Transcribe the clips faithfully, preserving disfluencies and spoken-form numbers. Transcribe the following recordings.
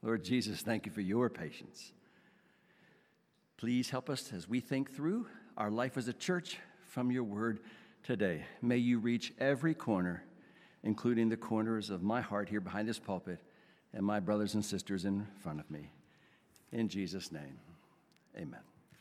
Lord Jesus, thank you for your patience. Please help us as we think through our life as a church from your word today. May you reach every corner, including the corners of my heart here behind this pulpit and my brothers and sisters in front of me. In Jesus' name, amen.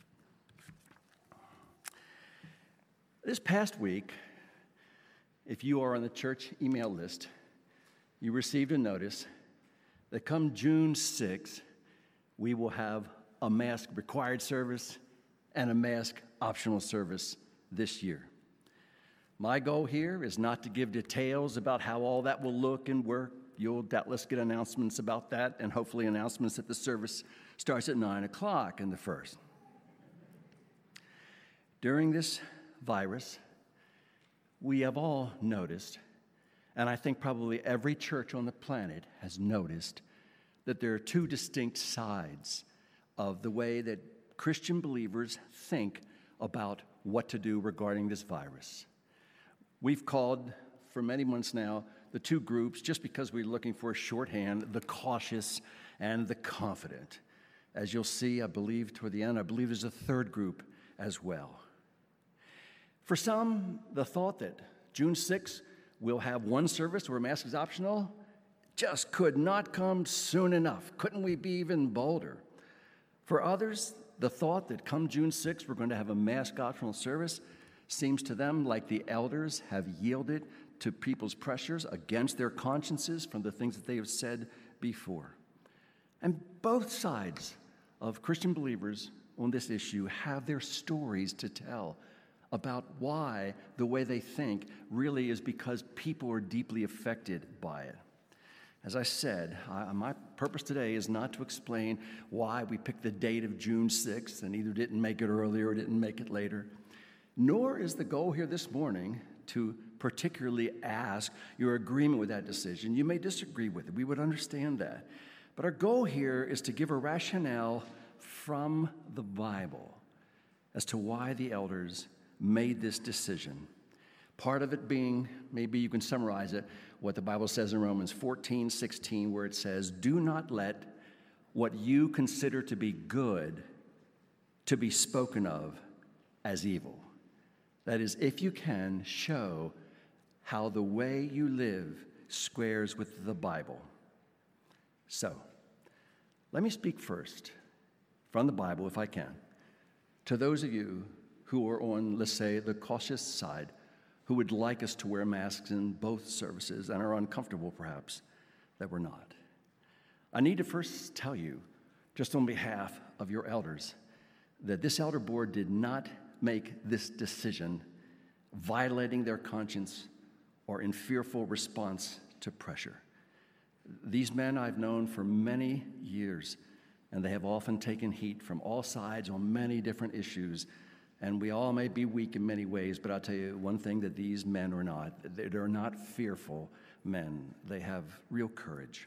This past week, if you are on the church email list, you received a notice that come June sixth, we will have a mask required service and a mask optional service this year. My goal here is not to give details about how all that will look and work. You'll doubtless get announcements about that, and hopefully announcements that the service starts at nine o'clock in the first. During this virus, we have all noticed, and I think probably every church on the planet has noticed, that there are two distinct sides of the way that Christian believers think about what to do regarding this virus. We've called, for many months now, the two groups, just because we're looking for a shorthand, the cautious and the confident. As you'll see, I believe toward the end, I believe there's a third group as well. For some, the thought that June sixth we'll have one service where mask is optional just could not come soon enough. Couldn't we be even bolder? For others, the thought that come June sixth we're going to have a mask optional service seems to them like the elders have yielded to people's pressures against their consciences from the things that they have said before. And both sides of Christian believers on this issue have their stories to tell about why the way they think really is because people are deeply affected by it. As I said, I, my purpose today is not to explain why we picked the date of June sixth and either didn't make it earlier or didn't make it later, nor is the goal here this morning to particularly ask your agreement with that decision. You may disagree with it. We would understand that. But our goal here is to give a rationale from the Bible as to why the elders made this decision. Part of it being, maybe you can summarize it, what the Bible says in Romans fourteen sixteen, where it says, "Do not let what you consider to be good to be spoken of as evil." That is, if you can, show how the way you live squares with the Bible. So, let me speak first from the Bible, if I can, to those of you who are on, let's say, the cautious side, who would like us to wear masks in both services and are uncomfortable, perhaps, that we're not. I need to first tell you, just on behalf of your elders, that this elder board did not make this decision violating their conscience or in fearful response to pressure. These men I've known for many years, and they have often taken heat from all sides on many different issues. And we all may be weak in many ways, but I'll tell you one thing that these men are not. They're not fearful men. They have real courage.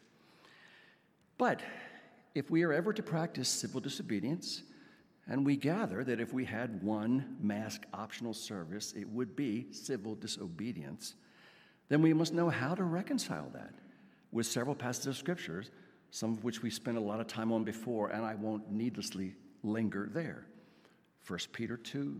But if we are ever to practice civil disobedience, and we gather that if we had one mask optional service, it would be civil disobedience, then we must know how to reconcile that with several passages of scriptures, some of which we spent a lot of time on before, and I won't needlessly linger there. First Peter two,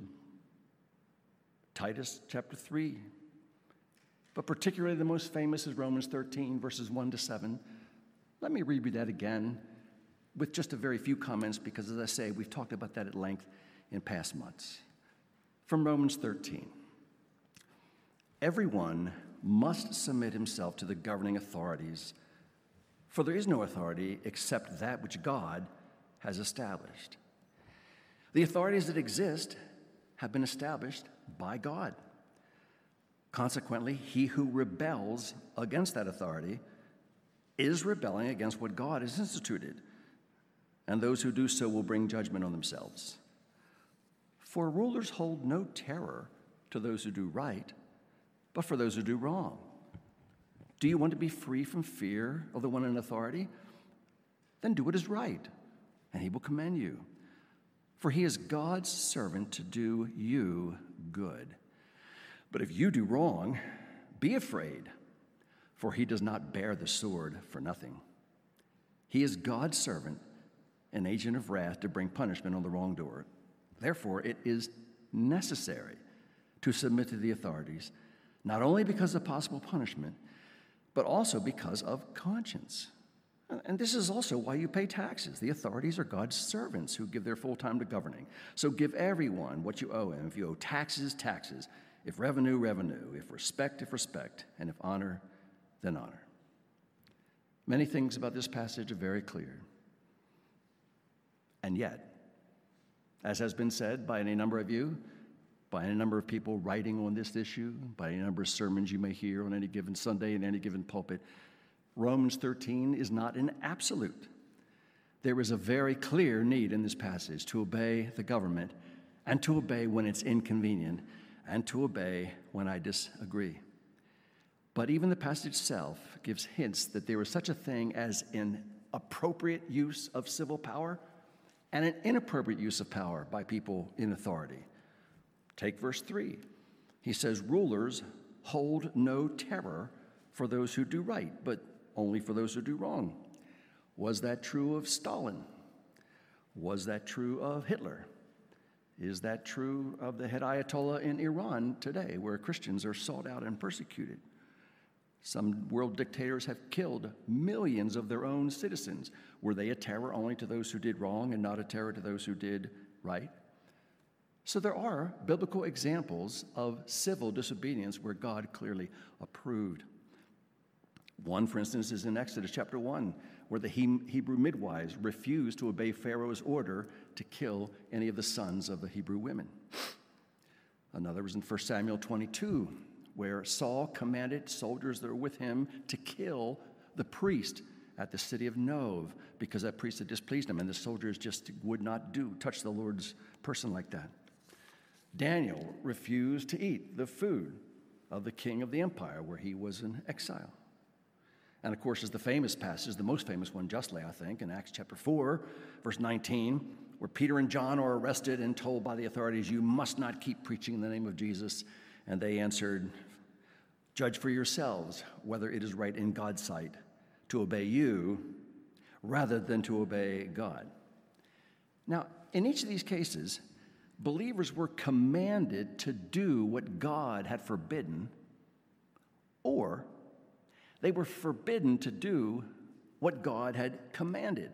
Titus chapter three, but particularly the most famous is Romans thirteen, verses one to seven. Let me read that again with just a very few comments because, as I say, we've talked about that at length in past months. From Romans thirteen, "Everyone must submit himself to the governing authorities, for there is no authority except that which God has established. The authorities that exist have been established by God. Consequently, he who rebels against that authority is rebelling against what God has instituted, and those who do so will bring judgment on themselves. For rulers hold no terror to those who do right, but for those who do wrong. Do you want to be free from fear of the one in authority? Then do what is right, and he will commend you. For he is God's servant to do you good. But if you do wrong, be afraid, for he does not bear the sword for nothing. He is God's servant, an agent of wrath to bring punishment on the wrongdoer. Therefore, it is necessary to submit to the authorities, not only because of possible punishment, but also because of conscience. And this is also why you pay taxes. The authorities are God's servants who give their full time to governing. So give everyone what you owe him. If you owe taxes, taxes. If revenue, revenue. If respect, if respect. And if honor, then honor. Many things about this passage are very clear. And yet, as has been said by any number of you, by any number of people writing on this issue, by any number of sermons you may hear on any given Sunday in any given pulpit, Romans thirteen is not an absolute. There is a very clear need in this passage to obey the government and to obey when it's inconvenient and to obey when I disagree. But even the passage itself gives hints that there is such a thing as an appropriate use of civil power and an inappropriate use of power by people in authority. Take verse three. He says, rulers hold no terror for those who do right, but only for those who do wrong. Was that true of Stalin? Was that true of Hitler? Is that true of the head Ayatollah in Iran today, where Christians are sought out and persecuted? Some world dictators have killed millions of their own citizens. Were they a terror only to those who did wrong and not a terror to those who did right? So there are biblical examples of civil disobedience where God clearly approved. One, for instance, is in Exodus chapter one, where the Hebrew midwives refused to obey Pharaoh's order to kill any of the sons of the Hebrew women. Another was in First Samuel twenty-two, where Saul commanded soldiers that were with him to kill the priest at the city of Nov because that priest had displeased him, and the soldiers just would not do touch the Lord's person like that. Daniel refused to eat the food of the king of the empire where he was in exile. And of course, is the famous passage, the most famous one justly, I think, in Acts chapter four, verse nineteen, where Peter and John are arrested and told by the authorities, you must not keep preaching in the name of Jesus. And they answered, judge for yourselves whether it is right in God's sight to obey you rather than to obey God. Now, in each of these cases, believers were commanded to do what God had forbidden, or they were forbidden to do what God had commanded.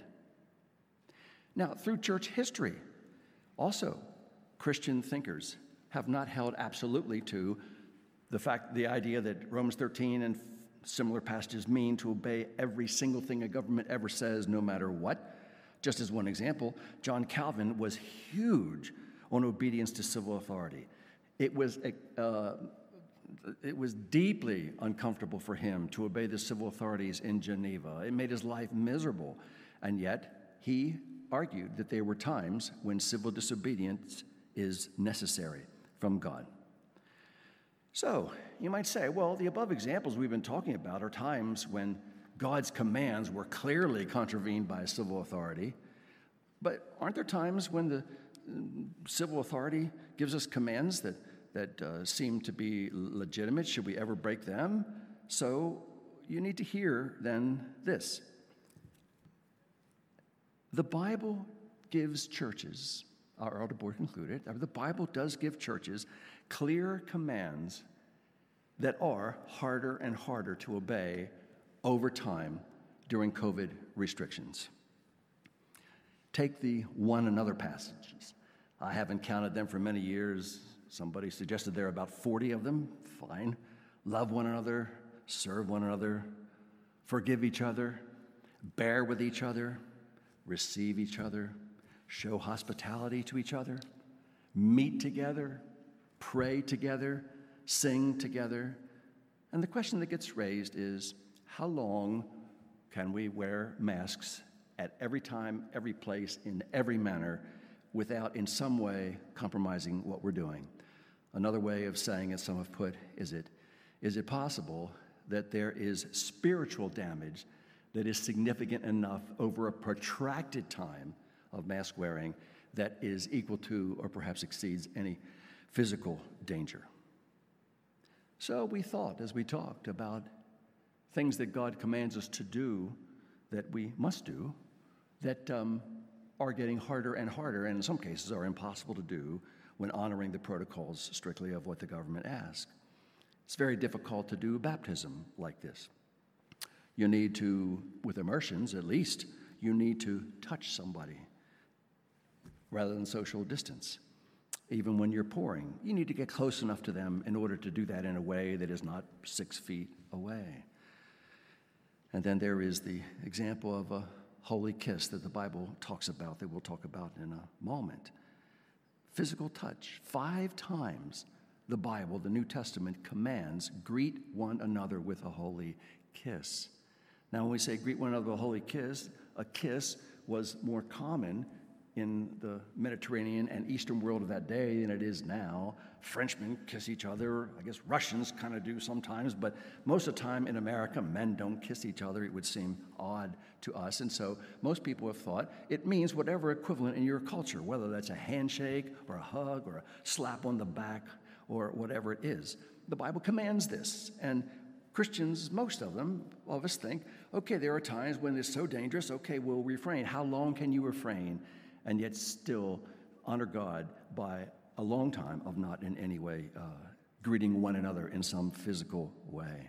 Now, through church history, also, Christian thinkers have not held absolutely to the fact, the idea that Romans thirteen and similar passages mean to obey every single thing a government ever says, no matter what. Just as one example, John Calvin was huge on obedience to civil authority. It was uh, it was deeply uncomfortable for him to obey the civil authorities in Geneva. It made his life miserable, and yet he argued that there were times when civil disobedience is necessary from God. So, you might say, well, the above examples we've been talking about are times when God's commands were clearly contravened by a civil authority, but aren't there times when the civil authority gives us commands that, that uh, seem to be legitimate? Should we ever break them? So, you need to hear, then, this. The Bible gives churches, our elder board included, the Bible does give churches clear commands that are harder and harder to obey over time during COVID restrictions. Take the one another passages. I haven't counted them for many years. Somebody suggested there are about forty of them. Fine. Love one another, serve one another, forgive each other, bear with each other, receive each other, show hospitality to each other, meet together, pray together, sing together. And the question that gets raised is, how long can we wear masks at every time, every place, in every manner, without in some way compromising what we're doing? Another way of saying it, some have put, is it, is it possible that there is spiritual damage that is significant enough over a protracted time of mask wearing that is equal to or perhaps exceeds any physical danger? So we thought, as we talked about things that God commands us to do that we must do that um, are getting harder and harder, and in some cases are impossible to do when honoring the protocols strictly of what the government asks. It's very difficult to do baptism like this. You need to, with immersions at least, you need to touch somebody rather than social distance. Even when you're pouring, you need to get close enough to them in order to do that in a way that is not six feet away. And then there is the example of a holy kiss that the Bible talks about, that we'll talk about in a moment. Physical touch. Five times the Bible, the New Testament, commands greet one another with a holy kiss. Now, when we say greet one another with a holy kiss, a kiss was more common in the Mediterranean and Eastern world of that day than it is now. Frenchmen kiss each other. I guess Russians kind of do sometimes, but most of the time in America, men don't kiss each other. It would seem odd to us. And so most people have thought it means whatever equivalent in your culture, whether that's a handshake or a hug or a slap on the back or whatever it is. The Bible commands this. And Christians, most of them, of us think, okay, there are times when it's so dangerous, okay, we'll refrain. How long can you refrain and yet still honor God by a long time of not in any way uh, greeting one another in some physical way?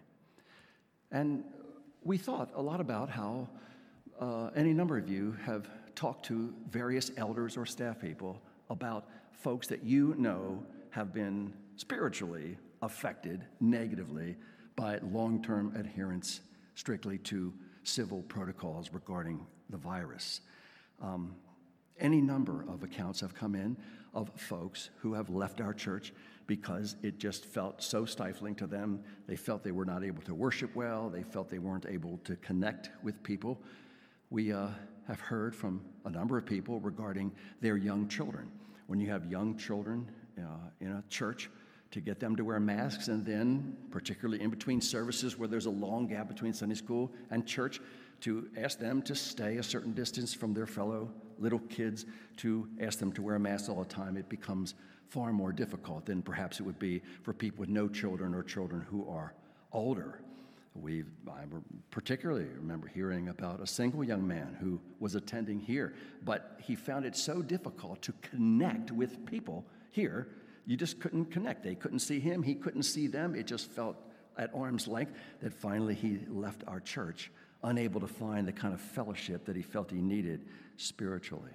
And we thought a lot about how uh, any number of you have talked to various elders or staff people about folks that you know have been spiritually affected negatively by long-term adherence strictly to civil protocols regarding the virus. Um, Any number of accounts have come in of folks who have left our church because it just felt so stifling to them. They felt they were not able to worship well. They felt they weren't able to connect with people. We uh, have heard from a number of people regarding their young children. When you have young children uh, in a church, to get them to wear masks, and then, particularly in between services where there's a long gap between Sunday school and church, to ask them to stay a certain distance from their fellow little kids, to ask them to wear a mask all the time, it becomes far more difficult than perhaps it would be for people with no children or children who are older. We I particularly remember hearing about a single young man who was attending here, but he found it so difficult to connect with people here. You just couldn't connect. They couldn't see him. He couldn't see them. It just felt at arm's length that finally he left our church, unable to find the kind of fellowship that he felt he needed spiritually.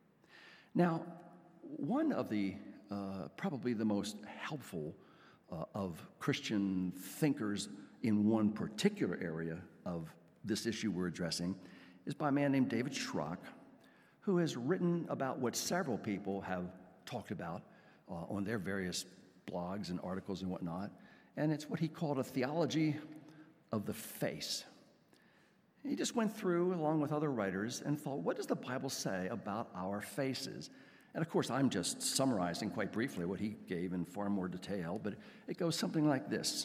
Now, one of the, uh, probably the most helpful uh, of Christian thinkers in one particular area of this issue we're addressing is by a man named David Schrock, who has written about what several people have talked about uh, on their various blogs and articles and whatnot, and it's what he called a theology of the face. He just went through, along with other writers, and thought, what does the Bible say about our faces? And of course, I'm just summarizing quite briefly what he gave in far more detail, but it goes something like this.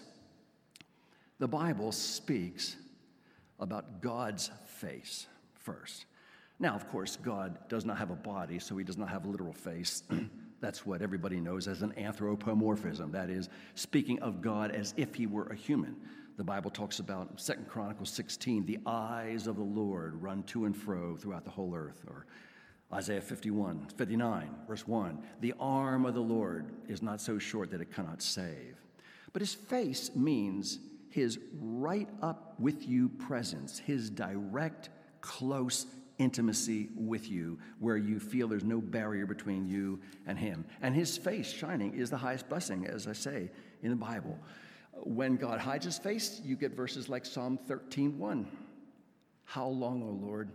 The Bible speaks about God's face first. Now, of course, God does not have a body, so he does not have a literal face. That's what everybody knows as an anthropomorphism. That is, speaking of God as if he were a human. The Bible talks about Second Chronicles sixteen, the eyes of the Lord run to and fro throughout the whole earth. Or Isaiah fifty-one, fifty-nine, verse one, the arm of the Lord is not so short that it cannot save. But his face means his right up with you presence, his direct, close intimacy with you, where you feel there's no barrier between you and him. And his face shining is the highest blessing, as I say in the Bible. When God hides his face, you get verses like Psalm thirteen one. How long, O Lord,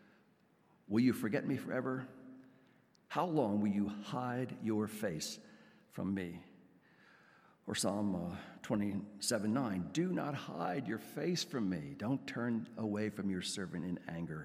will you forget me forever? How long will you hide your face from me? Or Psalm uh, twenty-seven nine, do not hide your face from me. Don't turn away from your servant in anger.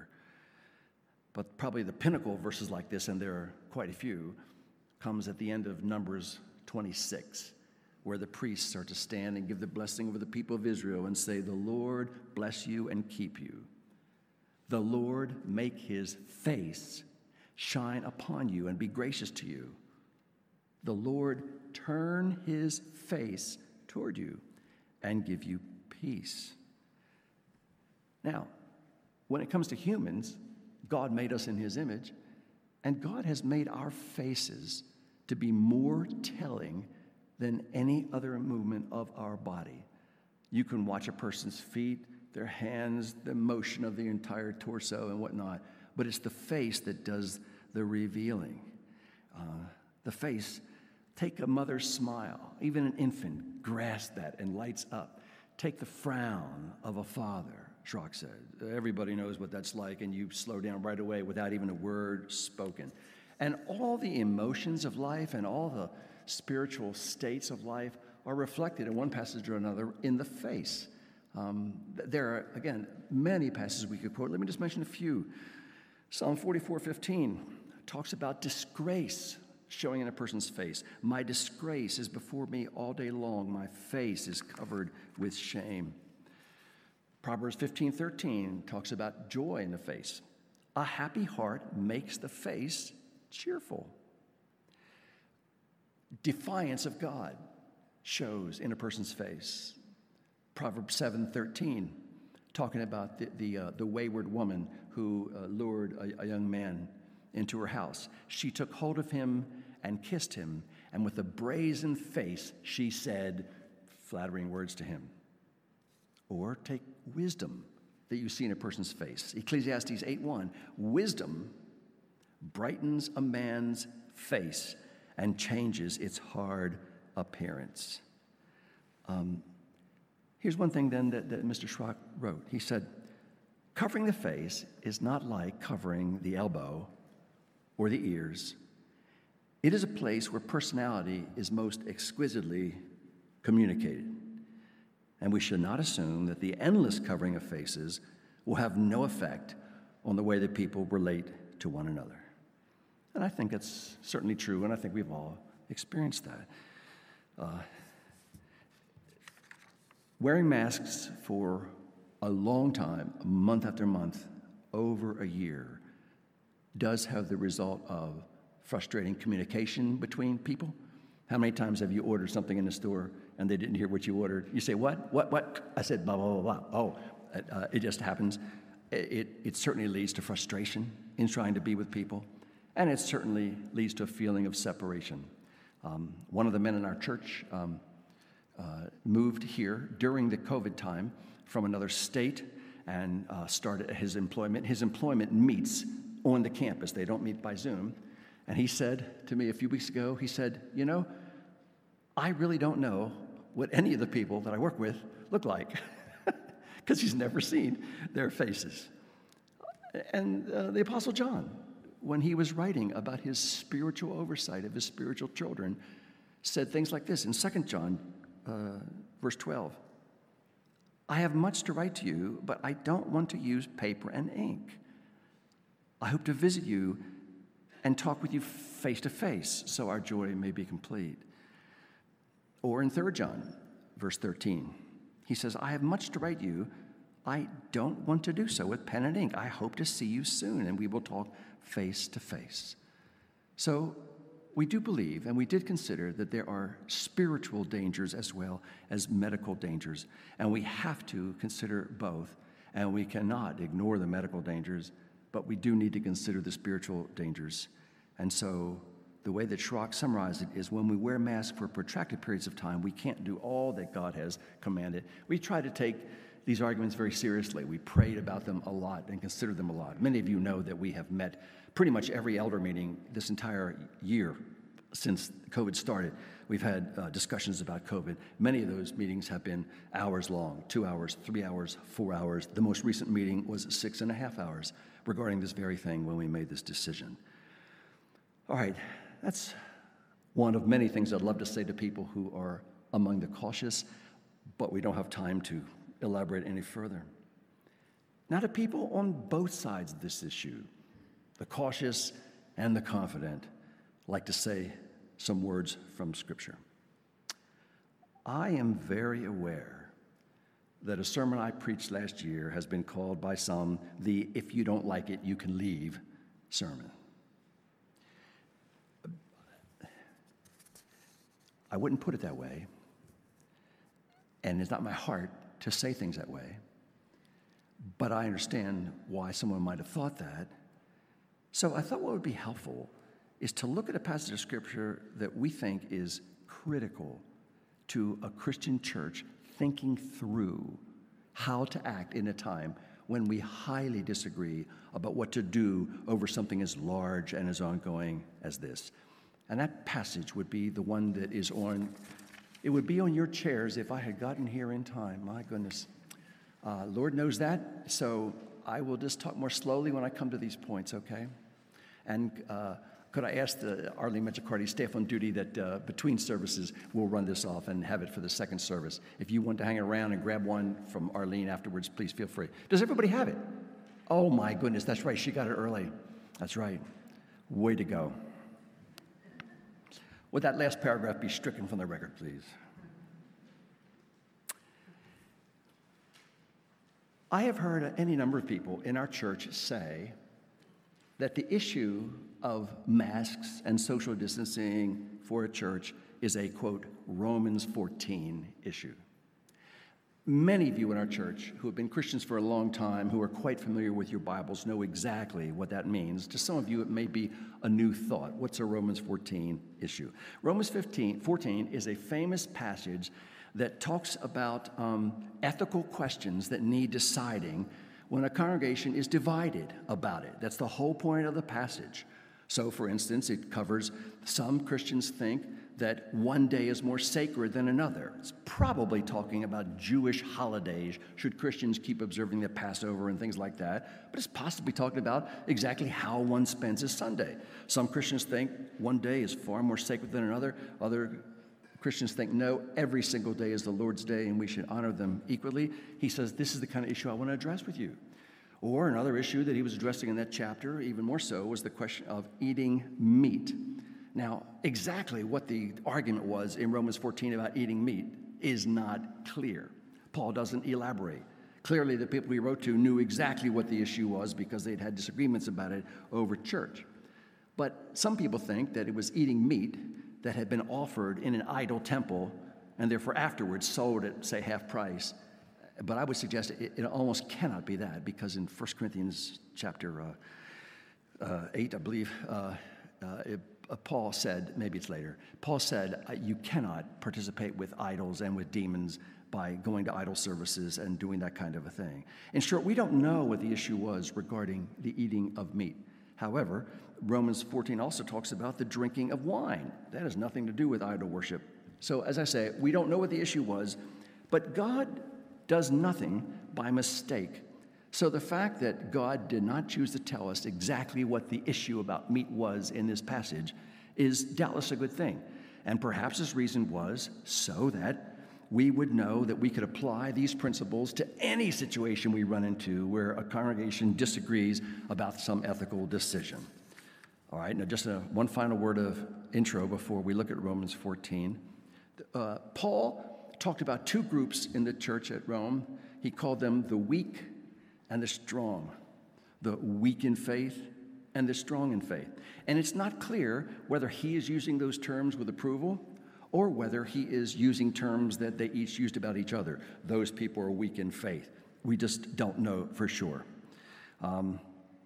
But probably the pinnacle of verses like this, and there are quite a few, comes at the end of Numbers twenty-six, where the priests are to stand and give the blessing over the people of Israel and say, the Lord bless you and keep you. The Lord make his face shine upon you and be gracious to you. The Lord turn his face toward you and give you peace. Now, when it comes to humans, God made us in his image, and God has made our faces to be more telling than any other movement of our body. You can watch a person's feet, their hands, the motion of the entire torso and whatnot, but it's the face that does the revealing. Uh, the face, take a mother's smile. Even an infant grasps that and lights up. Take the frown of a father, Schrock said. Everybody knows what that's like, and you slow down right away without even a word spoken. And all the emotions of life and all the spiritual states of life are reflected in one passage or another in the face. Um, there are, again, many passages we could quote. Let me just mention a few. Psalm forty-four fifteen talks about disgrace showing in a person's face. My disgrace is before me all day long. My face is covered with shame. Proverbs fifteen thirteen talks about joy in the face. A happy heart makes the face cheerful. Defiance of God shows in a person's face. Proverbs seven thirteen, talking about the, the, uh, the wayward woman who uh, lured a, a young man into her house. She took hold of him and kissed him, and with a brazen face she said flattering words to him. Or take wisdom that you see in a person's face. Ecclesiastes eight one, wisdom brightens a man's face and changes its hard appearance. Um, here's one thing then that, that Mister Schrock wrote. He said, covering the face is not like covering the elbow or the ears. It is a place where personality is most exquisitely communicated. And we should not assume that the endless covering of faces will have no effect on the way that people relate to one another. And I think it's certainly true, and I think we've all experienced that. Uh, wearing masks for a long time, month after month, over a year, does have the result of frustrating communication between people. How many times have you ordered something in the store and they didn't hear what you ordered? You say, what, what, what? I said, blah, blah, blah, blah. Oh, uh, it just happens. It, it, it certainly leads to frustration in trying to be with people, and it certainly leads to a feeling of separation. Um, one of the men in our church um, uh, moved here during the COVID time from another state and uh, started his employment. His employment meets on the campus. They don't meet by Zoom. And he said to me a few weeks ago, he said, you know, I really don't know what any of the people that I work with look like, because he's never seen their faces. And uh, the Apostle John, when he was writing about his spiritual oversight of his spiritual children, said things like this in Second John, uh, verse twelve. I have much to write to you, but I don't want to use paper and ink. I hope to visit you and talk with you face to face, so our joy may be complete. Or in Third John, verse thirteen, he says, I have much to write you. I don't want to do so with pen and ink. I hope to see you soon, and we will talk face to face. So we do believe, and we did consider, that there are spiritual dangers as well as medical dangers, and we have to consider both, and we cannot ignore the medical dangers, but we do need to consider the spiritual dangers. And so the way that Schrock summarized it is when we wear masks for protracted periods of time, we can't do all that God has commanded. We try to take these arguments very seriously. We prayed about them a lot and considered them a lot. Many of you know that we have met pretty much every elder meeting this entire year since COVID started. We've had uh, discussions about COVID. Many of those meetings have been hours long, two hours, three hours, four hours. The most recent meeting was six and a half hours regarding this very thing when we made this decision. All right, that's one of many things I'd love to say to people who are among the cautious, but we don't have time to elaborate any further. Now, to people on both sides of this issue, the cautious and the confident, I'd like to say some words from Scripture. I am very aware that a sermon I preached last year has been called by some the "if you don't like it, you can leave" sermon. I wouldn't put it that way, and it's not my heart to say things that way. but I understand why someone might have thought that. So I thought what would be helpful is to look at a passage of Scripture that we think is critical to a Christian church thinking through how to act in a time when we highly disagree about what to do over something as large and as ongoing as this. And that passage would be the one that is on, it would be on your chairs if I had gotten here in time. My goodness. Uh, Lord knows that, so I will just talk more slowly when I come to these points, okay? And uh, could I ask the Arlene Metricardi staff on duty that uh, between services we'll run this off and have it for the second service. If you want to hang around and grab one from Arlene afterwards, please feel free. Does everybody have it? Oh my goodness, that's right, she got it early. That's right. Way to go. Would that last paragraph be stricken from the record, please? I have heard any number of people in our church say that the issue of masks and social distancing for a church is a, quote, Romans fourteen issue. Many of you in our church who have been Christians for a long time, who are quite familiar with your Bibles, know exactly what that means. To some of you, it may be a new thought. What's a Romans fourteen issue? Romans fifteen, fourteen is a famous passage that talks about um, ethical questions that need deciding when a congregation is divided about it. That's the whole point of the passage. So, for instance, it covers some Christians think that one day is more sacred than another. It's probably talking about Jewish holidays. Should Christians keep observing the Passover and things like that? But it's possibly talking about exactly how one spends his Sunday. Some Christians think one day is far more sacred than another. Other Christians think, no, every single day is the Lord's day and we should honor them equally. He says, this is the kind of issue I want to address with you. Or another issue that he was addressing in that chapter, even more so, was the question of eating meat. Now, exactly what the argument was in Romans fourteen about eating meat is not clear. Paul doesn't elaborate. Clearly, the people he wrote to knew exactly what the issue was because they'd had disagreements about it over church. But some people think that it was eating meat that had been offered in an idol temple and therefore afterwards sold at, say, half price. But I would suggest it, it almost cannot be that, because in First Corinthians chapter uh, uh, eight, I believe, uh, uh, it, uh, Paul said, maybe it's later, Paul said, uh, you cannot participate with idols and with demons by going to idol services and doing that kind of a thing. In short, we don't know what the issue was regarding the eating of meat. However, Romans fourteen also talks about the drinking of wine. That has nothing to do with idol worship. So, as I say, we don't know what the issue was, but God does nothing by mistake. So the fact that God did not choose to tell us exactly what the issue about meat was in this passage is doubtless a good thing. And perhaps his reason was so that we would know that we could apply these principles to any situation we run into where a congregation disagrees about some ethical decision. All right, now just a, one final word of intro before we look at Romans fourteen. Uh, Paul talked about two groups in the church at Rome. He called them the weak and the strong, the weak in faith and the strong in faith. And it's not clear whether he is using those terms with approval or whether he is using terms that they each used about each other. Those people are weak in faith. We just don't know for sure. Um,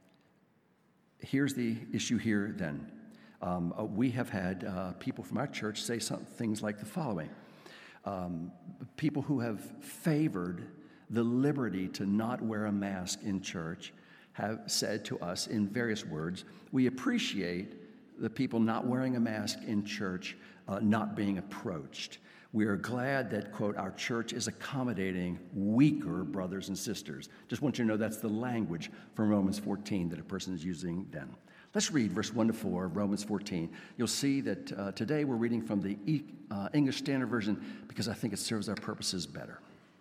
here's the issue here then. Um, uh, we have had uh, people from our church say some things like the following. Um, people who have favored the liberty to not wear a mask in church have said to us in various words, we appreciate the people not wearing a mask in church uh, not being approached. We are glad that, quote, our church is accommodating weaker brothers and sisters. Just want you to know that's the language from Romans fourteen that a person is using then. Let's read verse one to four of Romans fourteen. You'll see that uh, today we're reading from the e- uh, English Standard Version because I think it serves our purposes better.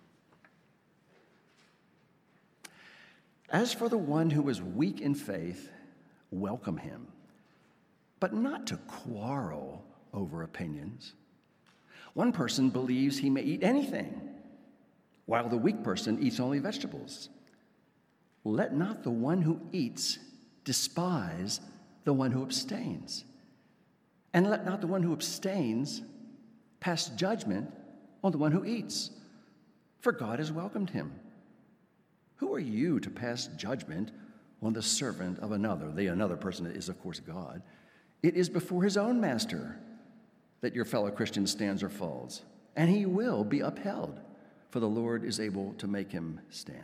As for the one who is weak in faith, welcome him, but not to quarrel over opinions. One person believes he may eat anything, while the weak person eats only vegetables. Let not the one who eats despise the one who abstains. And let not the one who abstains pass judgment on the one who eats, for God has welcomed him. Who are you to pass judgment on the servant of another? The another person is, of course, God. It is before his own master that your fellow Christian stands or falls, and he will be upheld, for the Lord is able to make him stand.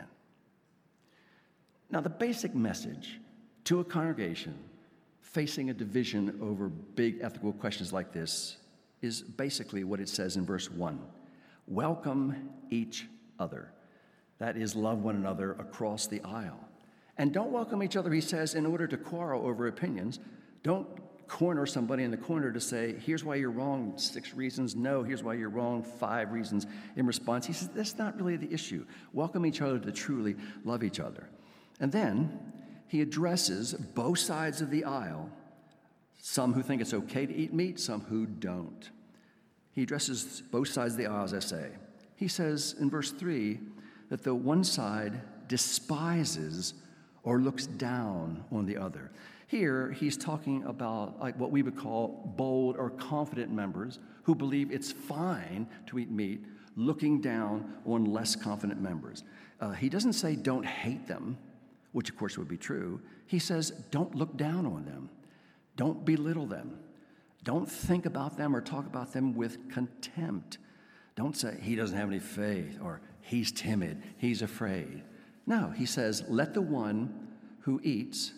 Now, the basic message to a congregation facing a division over big ethical questions like this is basically what it says in verse one. Welcome each other. That is, love one another across the aisle. And don't welcome each other, he says, in order to quarrel over opinions. Don't corner somebody in the corner to say, here's why you're wrong, six reasons. No, here's why you're wrong, five reasons. In response, he says, that's not really the issue. Welcome each other to truly love each other. And then he addresses both sides of the aisle, some who think it's okay to eat meat, some who don't. He addresses both sides of the aisle, as I say. He says in verse three that the one side despises or looks down on the other. Here, he's talking about like what we would call bold or confident members who believe it's fine to eat meat, looking down on less confident members. Uh, he doesn't say don't hate them, which of course would be true. He says don't look down on them. Don't belittle them. Don't think about them or talk about them with contempt. Don't say he doesn't have any faith or he's timid, he's afraid. No, he says let the one who eats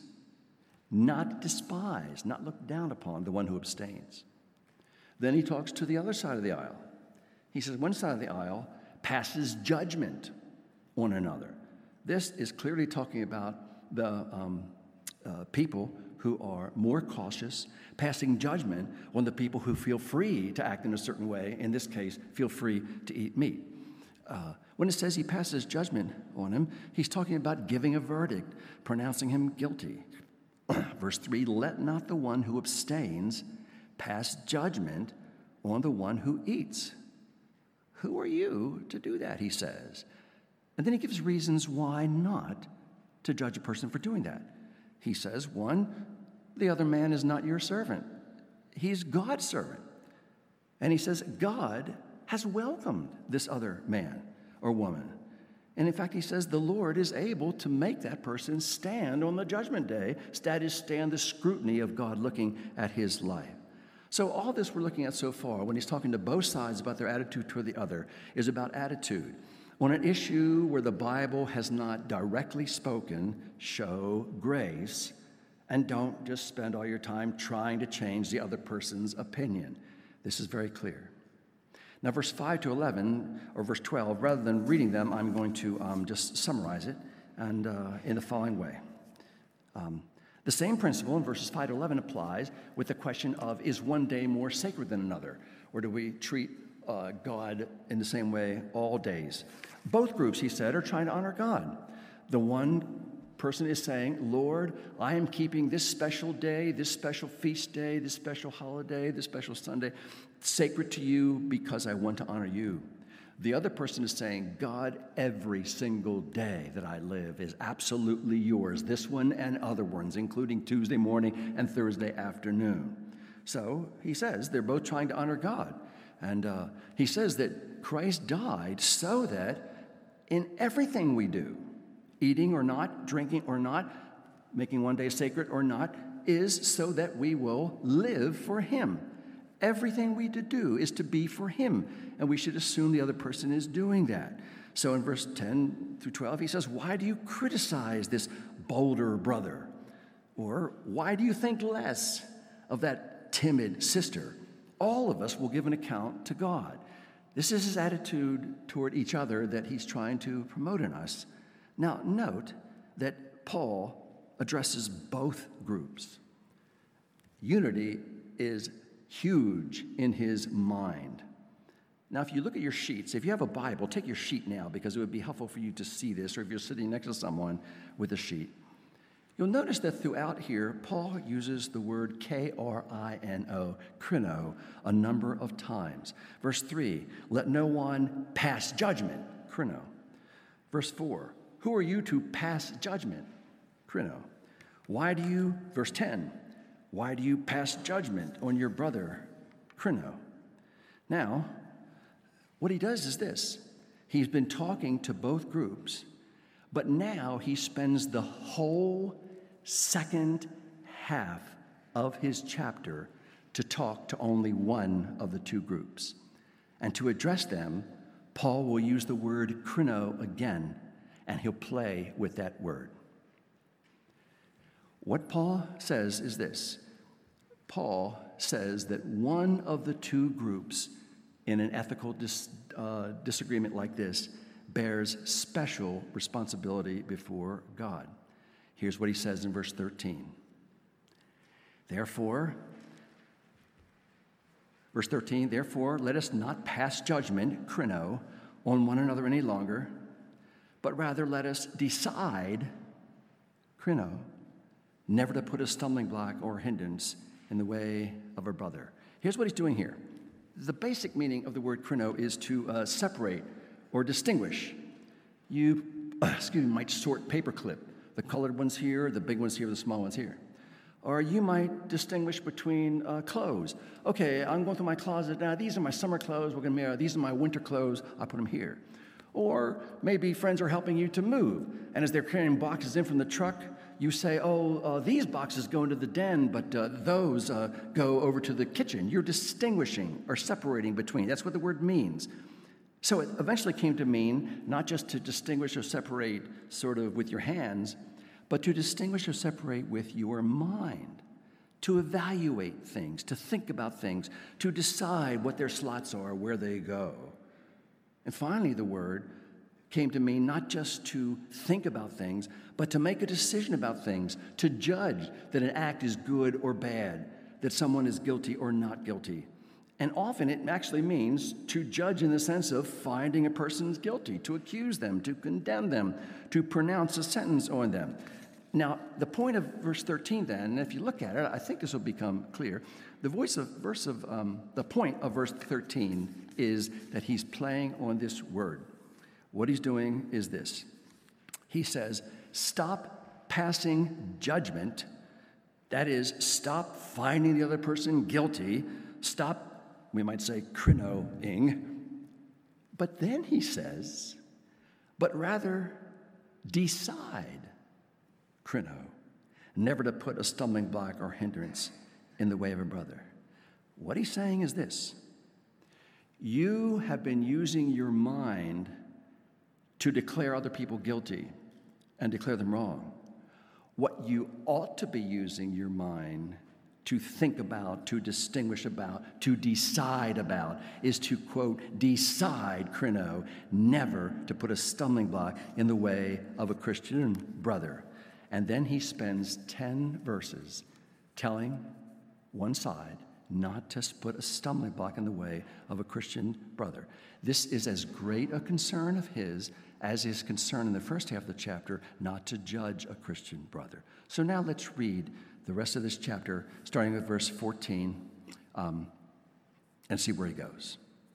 not despise, not look down upon the one who abstains. Then he talks to the other side of the aisle. He says one side of the aisle passes judgment on another. This is clearly talking about the um, uh, people who are more cautious, passing judgment on the people who feel free to act in a certain way, in this case, feel free to eat meat. Uh, when it says he passes judgment on him, he's talking about giving a verdict, pronouncing him guilty. Verse three, let not the one who abstains pass judgment on the one who eats. Who are you to do that, he says. And then he gives reasons why not to judge a person for doing that. He says, one, the other man is not your servant. He's God's servant. And he says, God has welcomed this other man or woman. And in fact, he says the Lord is able to make that person stand on the judgment day, that is, stand the scrutiny of God looking at his life. So all this we're looking at so far, when he's talking to both sides about their attitude toward the other, is about attitude. On an issue where the Bible has not directly spoken, show grace, and don't just spend all your time trying to change the other person's opinion. This is very clear. Now, verse five to eleven, or verse twelve, rather than reading them, I'm going to um, just summarize it and uh, in the following way. Um, the same principle in verses five to eleven applies with the question of, is one day more sacred than another? Or do we treat uh, God in the same way all days? Both groups, he said, are trying to honor God. The one person is saying, Lord, I am keeping this special day, this special feast day, this special holiday, this special Sunday sacred to you because I want to honor you. The other person is saying, God, every single day that I live is absolutely yours, this one and other ones, including Tuesday morning and Thursday afternoon. So he says they're both trying to honor God. And uh, he says that Christ died so that in everything we do, eating or not, drinking or not, making one day sacred or not, is so that we will live for him. Everything we do is to be for him, and we should assume the other person is doing that. So in verse ten through twelve, he says, why do you criticize this bolder brother? Or why do you think less of that timid sister? All of us will give an account to God. This is his attitude toward each other that he's trying to promote in us. Now, note that Paul addresses both groups. Unity is huge in his mind. Now, if you look at your sheets, if you have a Bible, take your sheet now because it would be helpful for you to see this, or if you're sitting next to someone with a sheet. You'll notice that throughout here, Paul uses the word K R I N O, krino, a number of times. Verse three, let no one pass judgment, krino. Verse four, who are you to pass judgment, krino. Why do you, verse ten, why do you pass judgment on your brother, krino? Now, what he does is this. He's been talking to both groups, But now he spends the whole second half of his chapter to talk to only one of the two groups. And to address them, Paul will use the word krino again, and he'll play with that word. What Paul says is this. Paul says that one of the two groups in an ethical dis, uh, disagreement like this bears special responsibility before God. Here's what he says in verse thirteen. Therefore, verse thirteen, therefore, let us not pass judgment, krino, on one another any longer, but rather let us decide, krino, never to put a stumbling block or hindrance in the way of a brother. Here's what he's doing here. The basic meaning of the word krino is to uh, separate or distinguish. You, uh, excuse me, might sort paperclip. The colored ones here, the big ones here, the small ones here. Or you might distinguish between uh, clothes. Okay, I'm going through my closet now. These are my summer clothes. We're going to marry. These are my winter clothes. I put them here. Or maybe friends are helping you to move, and as they're carrying boxes in from the truck, you say, oh, uh, these boxes go into the den, but uh, those uh, go over to the kitchen. You're distinguishing or separating between. That's what the word means. So it eventually came to mean not just to distinguish or separate sort of with your hands, but to distinguish or separate with your mind, to evaluate things, to think about things, to decide what their slots are, where they go. And finally, the word came to mean not just to think about things, but to make a decision about things, to judge that an act is good or bad, that someone is guilty or not guilty. And often it actually means to judge in the sense of finding a person guilty, to accuse them, to condemn them, to pronounce a sentence on them. Now, the point of verse thirteen then, and if you look at it, I think this will become clear. The voice of verse of um, the point of verse thirteen is that he's playing on this word. What he's doing is this. He says, stop passing judgment. That is, stop finding the other person guilty. Stop, we might say, krinoing. But then he says, but rather decide, krino, never to put a stumbling block or hindrance in the way of a brother. What he's saying is this. You have been using your mind to declare other people guilty and declare them wrong. What you ought to be using your mind to think about, to distinguish about, to decide about, is to, quote, decide, krino, never to put a stumbling block in the way of a Christian brother. And then he spends ten verses telling one side not to put a stumbling block in the way of a Christian brother. This is as great a concern of his as his concern in the first half of the chapter not to judge a Christian brother. So now let's read the rest of this chapter, starting with verse fourteen, um, and see where he goes.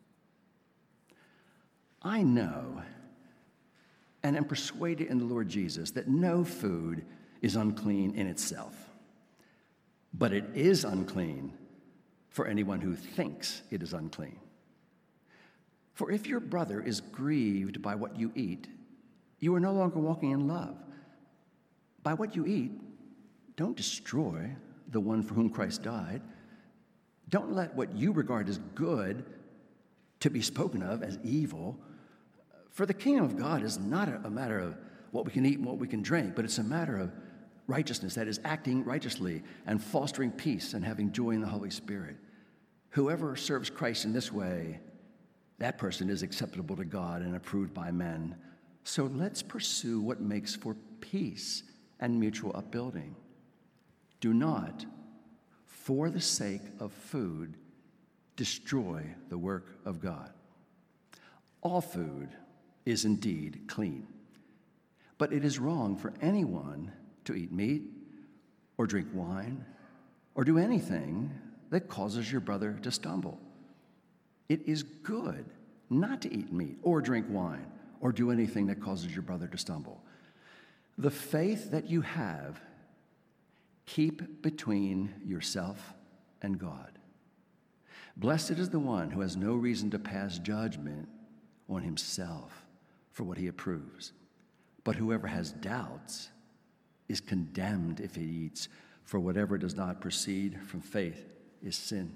I know and am persuaded in the Lord Jesus that no food is unclean in itself, but it is unclean for anyone who thinks it is unclean. For if your brother is grieved by what you eat, you are no longer walking in love. By what you eat, don't destroy the one for whom Christ died. Don't let what you regard as good to be spoken of as evil. For the kingdom of God is not a matter of what we can eat and what we can drink, but it's a matter of righteousness, that is, acting righteously and fostering peace and having joy in the Holy Spirit. Whoever serves Christ in this way, that person is acceptable to God and approved by men. So let's pursue what makes for peace and mutual upbuilding. Do not, for the sake of food, destroy the work of God. All food is indeed clean, but it is wrong for anyone to eat meat or drink wine or do anything that causes your brother to stumble. It is good not to eat meat or drink wine or do anything that causes your brother to stumble. The faith that you have, keep between yourself and God. Blessed is the one who has no reason to pass judgment on himself for what he approves. But whoever has doubts is condemned if he eats, for whatever does not proceed from faith is sin.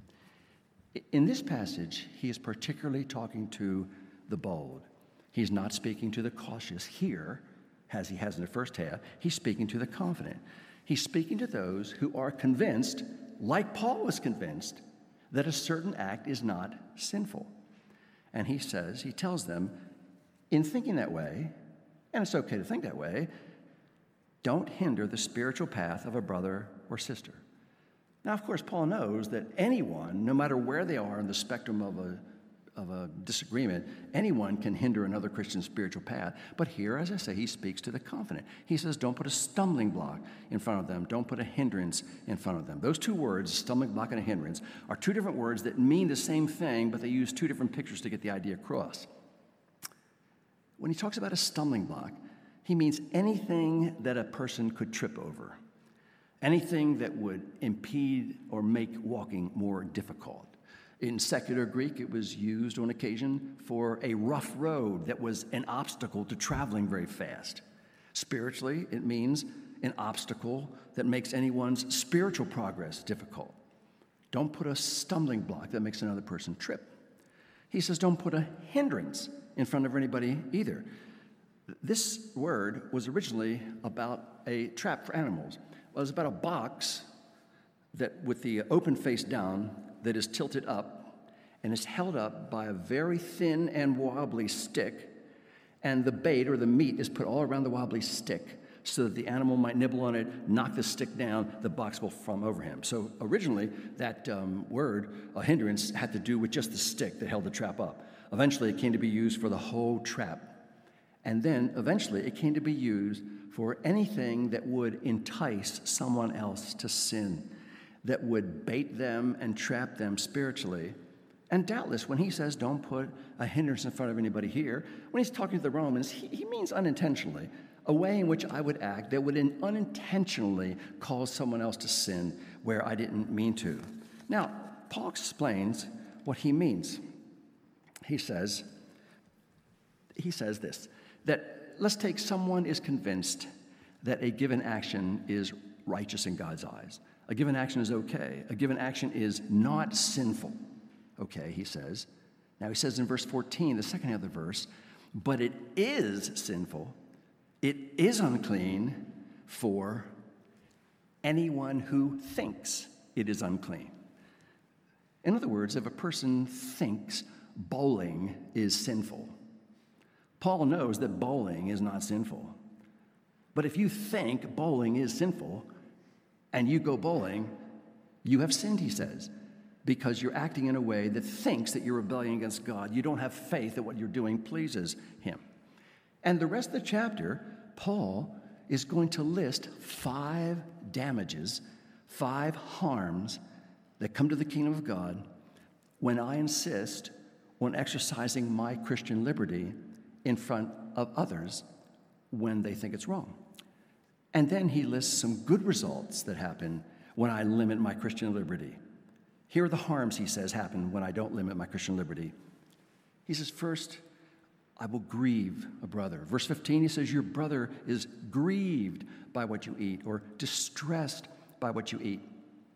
In this passage, he is particularly talking to the bold. He's not speaking to the cautious here, as he has in the first half. He's speaking to the confident. He's speaking to those who are convinced, like Paul was convinced, that a certain act is not sinful. And he says, he tells them, in thinking that way, and it's okay to think that way, don't hinder the spiritual path of a brother or sister. Now, of course, Paul knows that anyone, no matter where they are in the spectrum of a, of a disagreement, anyone can hinder another Christian's spiritual path. But here, as I say, he speaks to the confident. He says, don't put a stumbling block in front of them. Don't put a hindrance in front of them. Those two words, stumbling block and a hindrance, are two different words that mean the same thing, but they use two different pictures to get the idea across. When he talks about a stumbling block, he means anything that a person could trip over. Anything that would impede or make walking more difficult. In secular Greek, it was used on occasion for a rough road that was an obstacle to traveling very fast. Spiritually, it means an obstacle that makes anyone's spiritual progress difficult. Don't put a stumbling block that makes another person trip. He says don't put a hindrance in front of anybody either. This word was originally about a trap for animals. Well, it was about a box that, with the open face down, that is tilted up and is held up by a very thin and wobbly stick, and the bait or the meat is put all around the wobbly stick so that the animal might nibble on it, knock the stick down, the box will fall over him. So originally, that um, word, a hindrance, had to do with just the stick that held the trap up. Eventually, it came to be used for the whole trap. And then, eventually, it came to be used for anything that would entice someone else to sin, that would bait them and trap them spiritually. And doubtless, when he says don't put a hindrance in front of anybody here, when he's talking to the Romans, he, he means unintentionally, a way in which I would act that would in, unintentionally cause someone else to sin where I didn't mean to. Now, Paul explains what he means. He says, he says this, that let's take someone is convinced that a given action is righteous in God's eyes. A given action is okay. A given action is not sinful. Okay, he says. Now he says in verse fourteen, the second half of the verse, but it is sinful, it is unclean for anyone who thinks it is unclean. In other words, if a person thinks bowling is sinful, Paul knows that bowling is not sinful. But if you think bowling is sinful and you go bowling, you have sinned, he says, because you're acting in a way that thinks that you're rebelling against God. You don't have faith that what you're doing pleases him. And the rest of the chapter, Paul is going to list five damages, five harms that come to the kingdom of God when I insist on exercising my Christian liberty in front of others when they think it's wrong. And then he lists some good results that happen when I limit my Christian liberty. Here are the harms, he says, happen when I don't limit my Christian liberty. He says, first, I will grieve a brother. Verse fifteen, he says, your brother is grieved by what you eat or distressed by what you eat.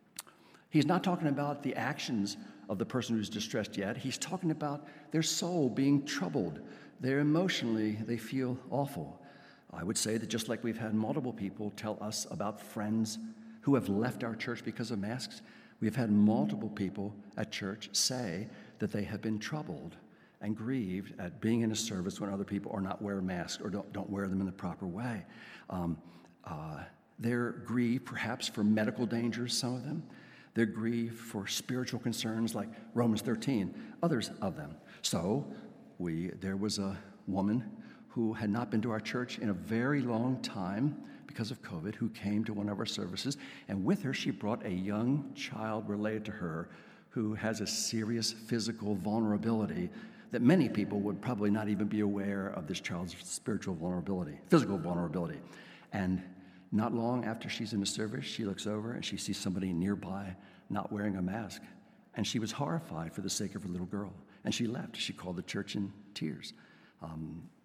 He's not talking about the actions of the person who's distressed yet. He's talking about their soul being troubled. They're emotionally, they feel awful. I would say that just like we've had multiple people tell us about friends who have left our church because of masks, we've had multiple people at church say that they have been troubled and grieved at being in a service when other people are not wearing masks or don't, don't wear them in the proper way. Um, uh, they're grieved perhaps for medical dangers, some of them. They're grieved for spiritual concerns like Romans thirteen, others of them. So we there was a woman who had not been to our church in a very long time because of COVID, who came to one of our services, and with her she brought a young child related to her who has a serious physical vulnerability that many people would probably not even be aware of this child's spiritual vulnerability, physical vulnerability. And not long after she's in the service, she looks over and she sees somebody nearby not wearing a mask, and she was horrified for the sake of her little girl, and she left. She called the church in tears. Um,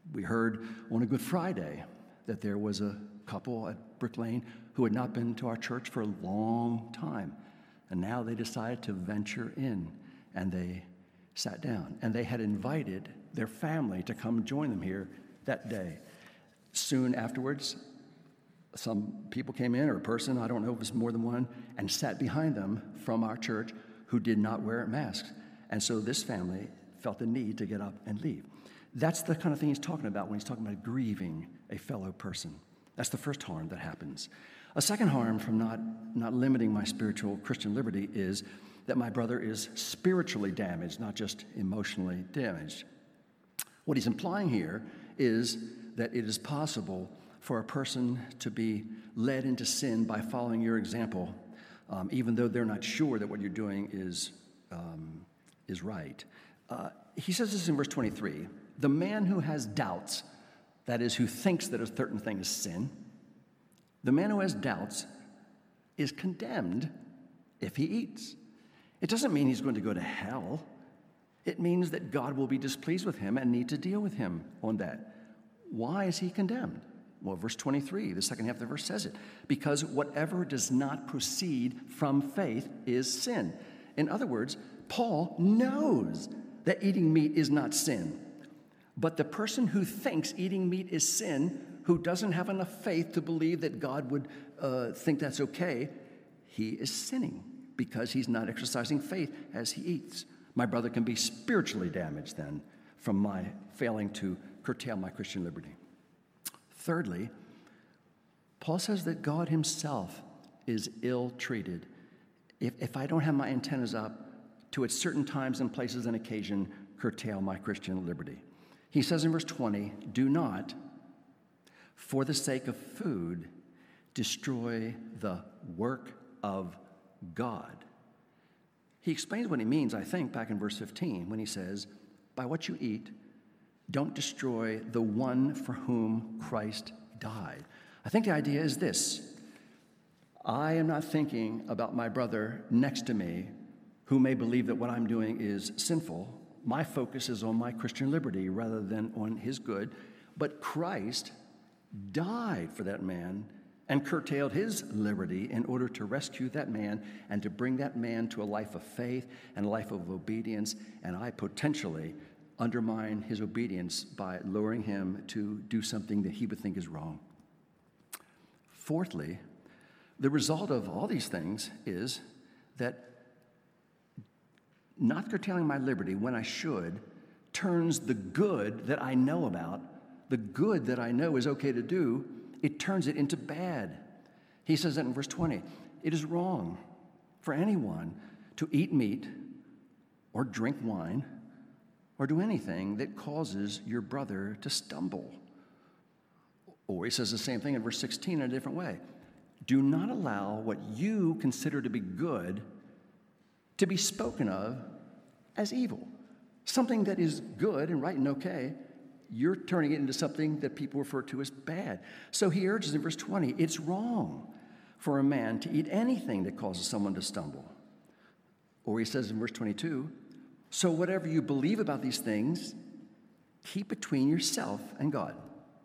We heard on a Good Friday that there was a couple at Brick Lane who had not been to our church for a long time, and now they decided to venture in, and they sat down, and they had invited their family to come join them here that day. Soon afterwards, some people came in, or a person, I don't know if it was more than one, and sat behind them from our church who did not wear masks. And so this family felt the need to get up and leave. That's the kind of thing he's talking about when he's talking about grieving a fellow person. That's the first harm that happens. A second harm from not, not limiting my spiritual Christian liberty is that my brother is spiritually damaged, not just emotionally damaged. What he's implying here is that it is possible for a person to be led into sin by following your example, um, even though they're not sure that what you're doing is, um, is right. Uh, he says this in verse twenty-three. The man who has doubts, that is, who thinks that a certain thing is sin, the man who has doubts is condemned if he eats. It doesn't mean he's going to go to hell. It means that God will be displeased with him and need to deal with him on that. Why is he condemned? Well, verse twenty-three, the second half of the verse says it. Because whatever does not proceed from faith is sin. In other words, Paul knows that eating meat is not sin. But the person who thinks eating meat is sin, who doesn't have enough faith to believe that God would uh, think that's okay, he is sinning because he's not exercising faith as he eats. My brother can be spiritually damaged then from my failing to curtail my Christian liberty. Thirdly, Paul says that God himself is ill-treated if, if I don't have my antennas up to at certain times and places and occasion curtail my Christian liberty. He says in verse twenty, do not, for the sake of food, destroy the work of God. He explains what he means, I think, back in verse fifteen, when he says, by what you eat, don't destroy the one for whom Christ died. I think the idea is this. I am not thinking about my brother next to me who may believe that what I'm doing is sinful. My focus is on my Christian liberty rather than on his good. But Christ died for that man and curtailed his liberty in order to rescue that man and to bring that man to a life of faith and a life of obedience. And I potentially undermine his obedience by luring him to do something that he would think is wrong. Fourthly, the result of all these things is that not curtailing my liberty when I should turns the good that I know about, the good that I know is okay to do, it turns it into bad. He says that in verse twenty. It is wrong for anyone to eat meat or drink wine or do anything that causes your brother to stumble. Or he says the same thing in verse sixteen in a different way. Do not allow what you consider to be good to be spoken of as evil. Something that is good and right and okay, you're turning it into something that people refer to as bad. So he urges in verse twenty, it's wrong for a man to eat anything that causes someone to stumble. Or he says in verse twenty-two, so whatever you believe about these things, keep between yourself and God.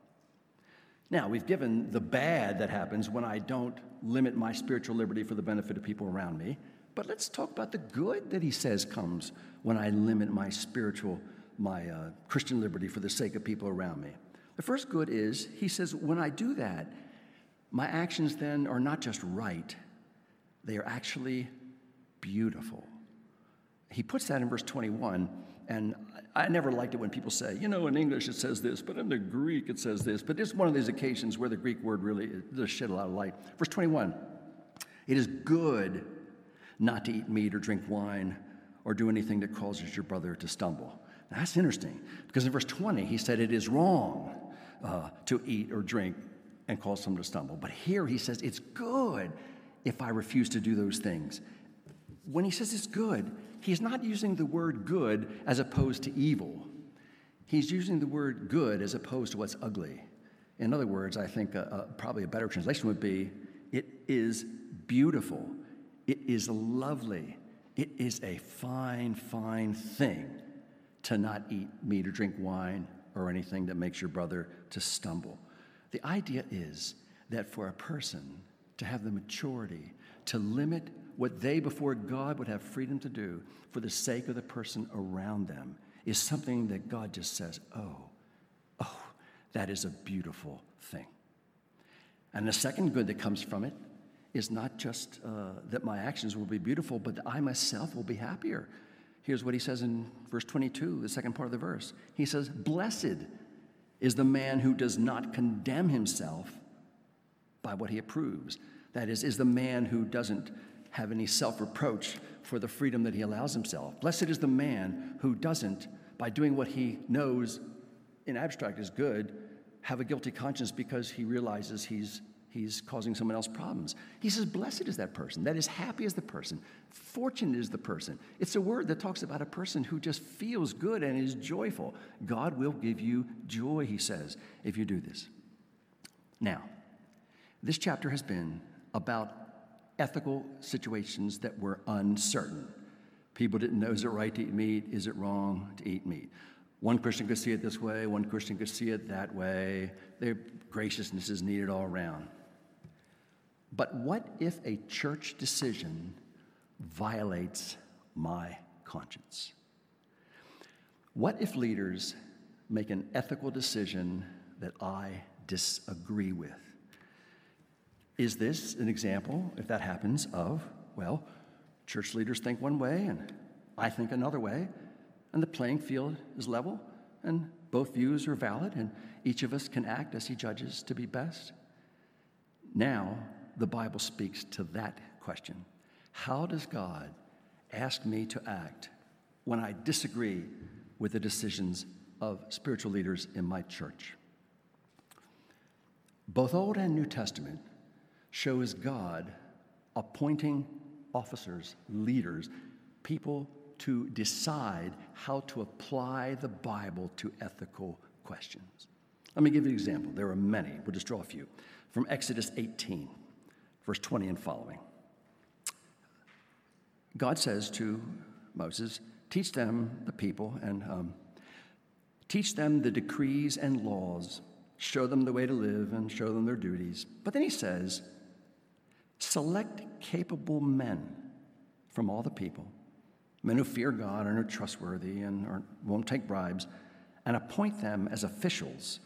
Now, we've given the bad that happens when I don't limit my spiritual liberty for the benefit of people around me. But let's talk about the good that he says comes when I limit my spiritual, my uh, Christian liberty for the sake of people around me. The first good is, he says, when I do that, my actions then are not just right, they are actually beautiful. He puts that in verse twenty-one, and I never liked it when people say, you know, in English it says this, but in the Greek it says this. But it's one of these occasions where the Greek word really does shed a lot of light. Verse twenty-one, it is good not to eat meat or drink wine or do anything that causes your brother to stumble. Now, that's interesting, because in verse twenty, he said it is wrong uh, to eat or drink and cause someone to stumble. But here he says it's good if I refuse to do those things. When he says it's good, he's not using the word good as opposed to evil. He's using the word good as opposed to what's ugly. In other words, I think uh, uh, probably a better translation would be, it is beautiful. It is lovely. It is a fine, fine thing to not eat meat or drink wine or anything that makes your brother to stumble. The idea is that for a person to have the maturity to limit what they before God would have freedom to do for the sake of the person around them is something that God just says, oh, oh, that is a beautiful thing. And the second good that comes from it is not just uh, that my actions will be beautiful, but that I myself will be happier. Here's what he says in verse twenty-two, the second part of the verse. He says, blessed is the man who does not condemn himself by what he approves. That is, is the man who doesn't have any self-reproach for the freedom that he allows himself. Blessed is the man who doesn't, by doing what he knows in abstract is good, have a guilty conscience because he realizes he's he's causing someone else problems. He says, blessed is that person. That is, happy is the person. Fortunate is the person. It's a word that talks about a person who just feels good and is joyful. God will give you joy, he says, if you do this. Now, this chapter has been about ethical situations that were uncertain. People didn't know, is it right to eat meat? Is it wrong to eat meat? One Christian could see it this way. One Christian could see it that way. Their graciousness is needed all around. But what if a church decision violates my conscience? What if leaders make an ethical decision that I disagree with? Is this an example, if that happens, of, well, church leaders think one way and I think another way, and the playing field is level, and both views are valid, and each of us can act as he judges to be best? Now, the Bible speaks to that question. How does God ask me to act when I disagree with the decisions of spiritual leaders in my church? Both Old and New Testament shows God appointing officers, leaders, people to decide how to apply the Bible to ethical questions. Let me give you an example. There are many. We'll just draw a few. From Exodus eighteen, verse twenty and following. God says to Moses, teach them, the people, and um, teach them the decrees and laws, show them the way to live, and show them their duties. But then he says, select capable men from all the people, men who fear God and are trustworthy and are, won't take bribes, and appoint them as officials.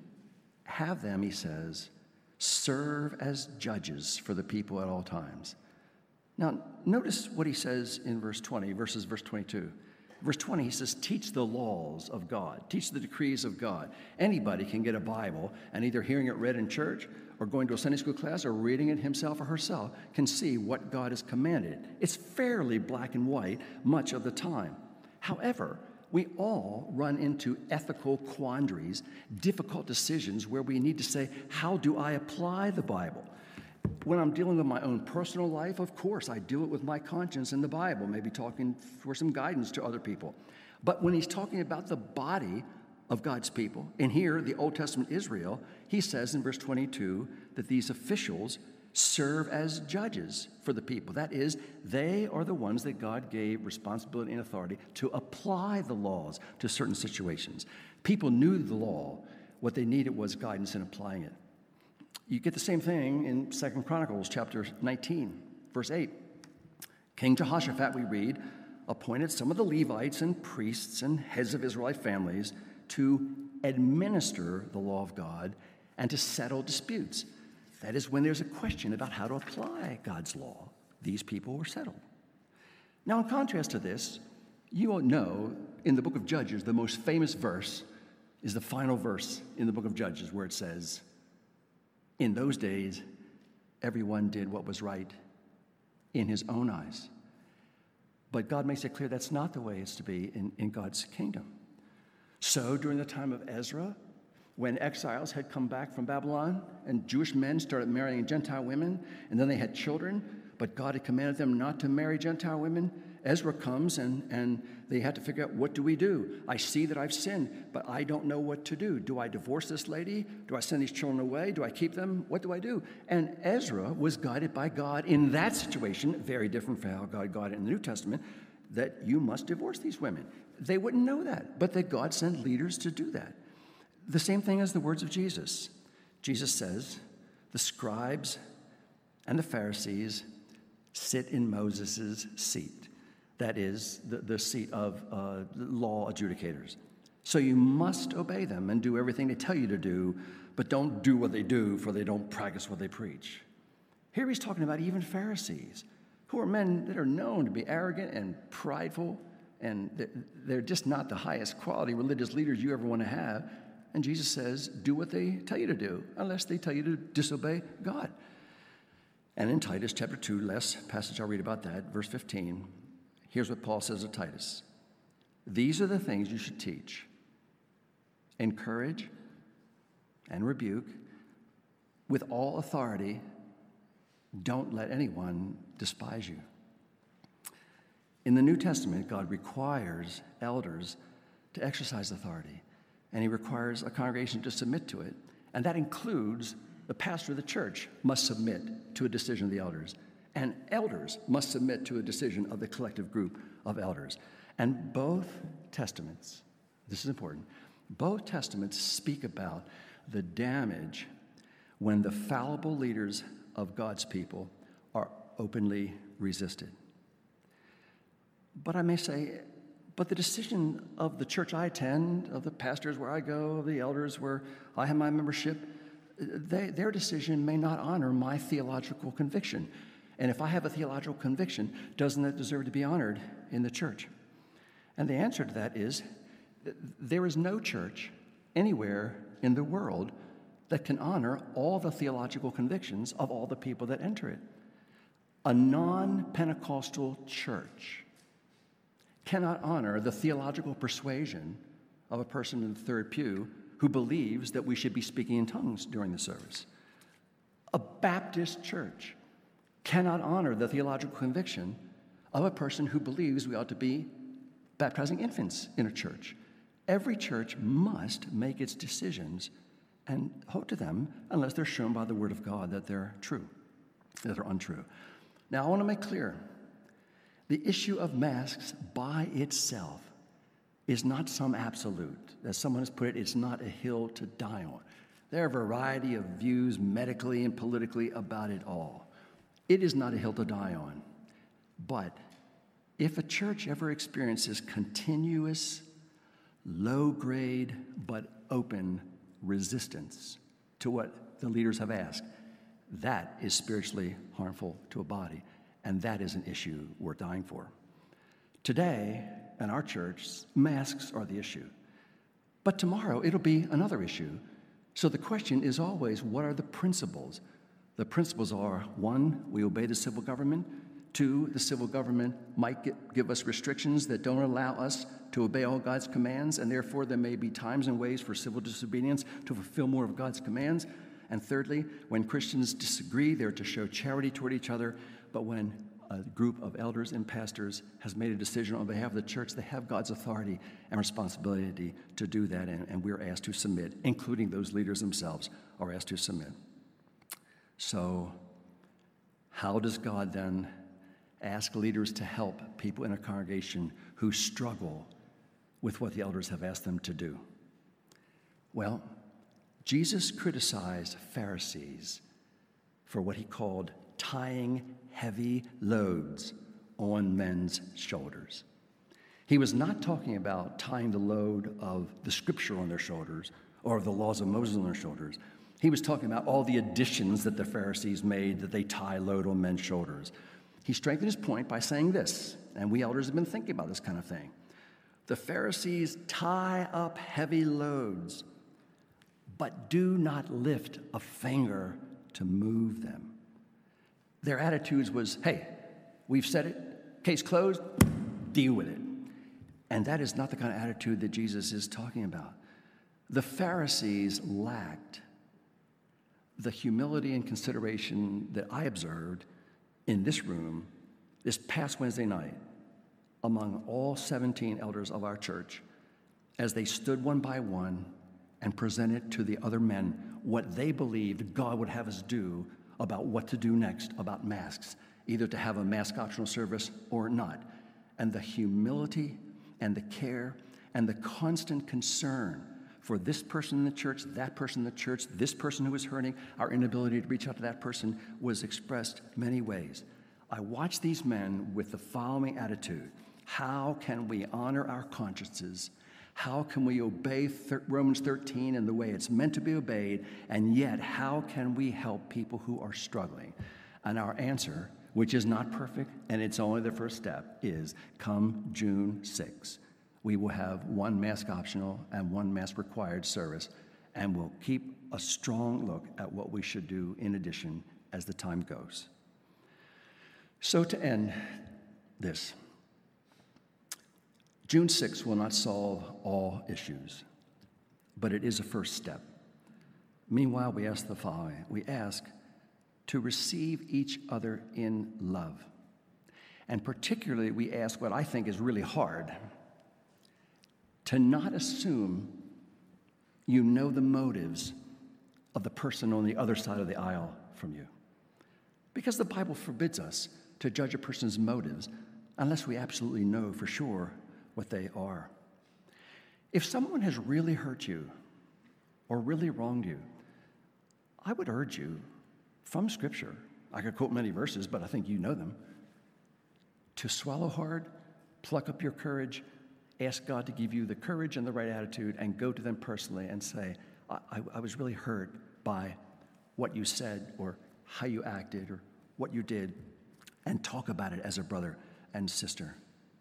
Have them, he says, serve as judges for the people at all times. Now, notice what he says in verse twenty versus verse twenty-two. Verse twenty, he says, teach the laws of God, teach the decrees of God. Anybody can get a Bible, and either hearing it read in church or going to a Sunday school class or reading it himself or herself can see what God has commanded. It's fairly black and white much of the time. However, we all run into ethical quandaries, difficult decisions where we need to say, how do I apply the Bible? When I'm dealing with my own personal life, of course, I do it with my conscience in the Bible, maybe talking for some guidance to other people. But when he's talking about the body of God's people, and here, the Old Testament Israel, he says in verse twenty-two that these officials serve as judges for the people. That is, they are the ones that God gave responsibility and authority to apply the laws to certain situations. People knew the law. What they needed was guidance in applying it. You get the same thing in Second Chronicles chapter nineteen, verse eight. King Jehoshaphat, we read, appointed some of the Levites and priests and heads of Israelite families to administer the law of God and to settle disputes. That is, when there's a question about how to apply God's law, these people were settled. Now, in contrast to this, you all know in the book of Judges, the most famous verse is the final verse in the book of Judges, where it says, in those days, everyone did what was right in his own eyes. But God makes it clear that's not the way it's to be in, in God's kingdom. So during the time of Ezra, when exiles had come back from Babylon and Jewish men started marrying Gentile women, and then they had children, but God had commanded them not to marry Gentile women, Ezra comes and, and they had to figure out, what do we do? I see that I've sinned, but I don't know what to do. Do I divorce this lady? Do I send these children away? Do I keep them? What do I do? And Ezra was guided by God in that situation, very different from how God guided in the New Testament, that you must divorce these women. They wouldn't know that, but that God sent leaders to do that. The same thing as the words of Jesus. Jesus says, the scribes and the Pharisees sit in Moses' seat. That is, the, the seat of uh, law adjudicators. So you must obey them and do everything they tell you to do, but don't do what they do, for they don't practice what they preach. Here he's talking about even Pharisees, who are men that are known to be arrogant and prideful, and they're just not the highest quality religious leaders you ever want to have. And Jesus says, do what they tell you to do, unless they tell you to disobey God. And in Titus chapter two, last passage I'll read about that, verse fifteen, here's what Paul says to Titus. These are the things you should teach, encourage, and rebuke with all authority. Don't let anyone despise you. In the New Testament, God requires elders to exercise authority, and he requires a congregation to submit to it, and that includes the pastor of the church must submit to a decision of the elders, and elders must submit to a decision of the collective group of elders. And both testaments, this is important, both testaments speak about the damage when the fallible leaders of God's people are openly resisted. But I may say, but the decision of the church I attend, of the pastors where I go, of the elders where I have my membership, they, their decision may not honor my theological conviction. And if I have a theological conviction, doesn't that deserve to be honored in the church? And the answer to that is, there is no church anywhere in the world that can honor all the theological convictions of all the people that enter it. A non-Pentecostal church cannot honor the theological persuasion of a person in the third pew who believes that we should be speaking in tongues during the service. A Baptist church cannot honor the theological conviction of a person who believes we ought to be baptizing infants in a church. Every church must make its decisions and hold to them unless they're shown by the Word of God that they're true, that they're untrue. Now, I want to make clear, the issue of masks by itself is not some absolute. As someone has put it, it's not a hill to die on. There are a variety of views medically and politically about it all. It is not a hill to die on. But if a church ever experiences continuous, low-grade, but open resistance to what the leaders have asked, that is spiritually harmful to a body, and that is an issue worth dying for. Today, in our church, masks are the issue. But tomorrow, it'll be another issue. So the question is always, what are the principles? The principles are, one, we obey the civil government. Two, the civil government might get, give us restrictions that don't allow us to obey all God's commands, and therefore there may be times and ways for civil disobedience to fulfill more of God's commands. And thirdly, when Christians disagree, they're to show charity toward each other. But when a group of elders and pastors has made a decision on behalf of the church, they have God's authority and responsibility to do that, and, and we're asked to submit, including those leaders themselves are asked to submit. So how does God then ask leaders to help people in a congregation who struggle with what the elders have asked them to do? Well, Jesus criticized Pharisees for what he called tying heavy loads on men's shoulders. He was not talking about tying the load of the scripture on their shoulders or of the laws of Moses on their shoulders. He was talking about all the additions that the Pharisees made that they tie load on men's shoulders. He strengthened his point by saying this, and we elders have been thinking about this kind of thing. The Pharisees tie up heavy loads, but do not lift a finger to move them. Their attitudes was, hey, we've said it, case closed, deal with it. And that is not the kind of attitude that Jesus is talking about. The Pharisees lacked the humility and consideration that I observed in this room this past Wednesday night among all seventeen elders of our church as they stood one by one and presented to the other men what they believed God would have us do about what to do next about masks, either to have a mask optional service or not. And the humility and the care and the constant concern for this person in the church, that person in the church, this person who was hurting. Our inability to reach out to that person was expressed many ways. I watched these men with the following attitude: how can we honor our consciences? How can we obey Romans thirteen in the way it's meant to be obeyed? And yet, how can we help people who are struggling? And our answer, which is not perfect, and it's only the first step, is come June sixth. We will have one mask optional and one mask required service, and we'll keep a strong look at what we should do in addition as the time goes. So to end this, June sixth will not solve all issues, but it is a first step. Meanwhile, we ask the following. We ask to receive each other in love. And particularly, we ask what I think is really hard: to not assume you know the motives of the person on the other side of the aisle from you. Because the Bible forbids us to judge a person's motives unless we absolutely know for sure what they are. If someone has really hurt you or really wronged you, I would urge you, from Scripture, I could quote many verses, but I think you know them, to swallow hard, pluck up your courage, ask God to give you the courage and the right attitude, and go to them personally and say, I, I, I was really hurt by what you said or how you acted or what you did, and talk about it as a brother and sister.